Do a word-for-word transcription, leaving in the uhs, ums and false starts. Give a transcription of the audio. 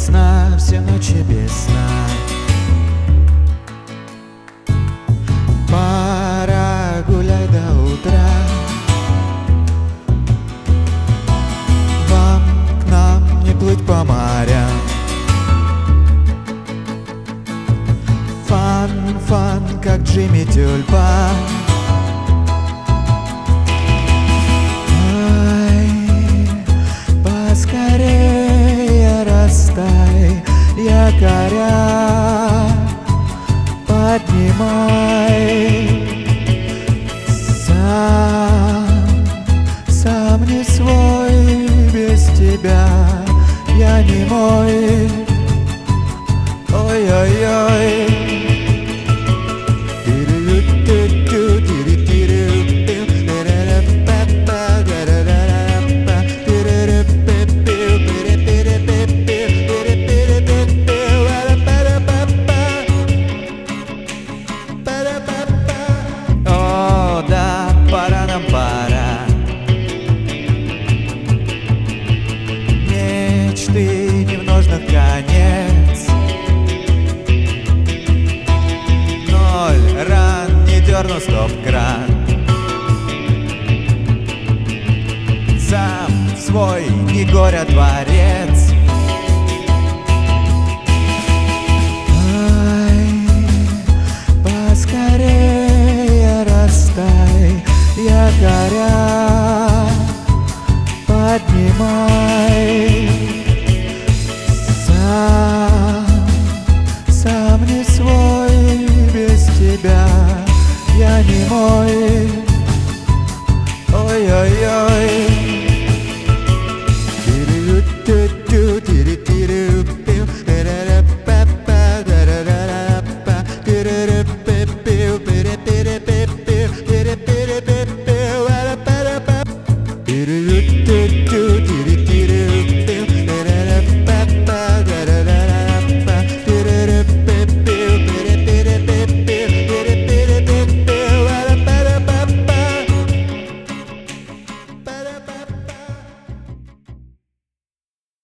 сна, все ночи без сна. Пора гулять до утра. Вам к нам не плыть по морям. Фан, фан, как Джимми Тюльпан. Поскорее растай якоря, поднимай. Сам, сам не свой, без тебя я не мой. Ой-ой-ой. Мечты не в ножнах конец. Ноль ран, не дерну стоп-кран. Сам свой, не горя творец. Ай, поскорее растай якоря, поднимай. Сам, сам не свой, без тебя я не мой. Ой-ой-ой.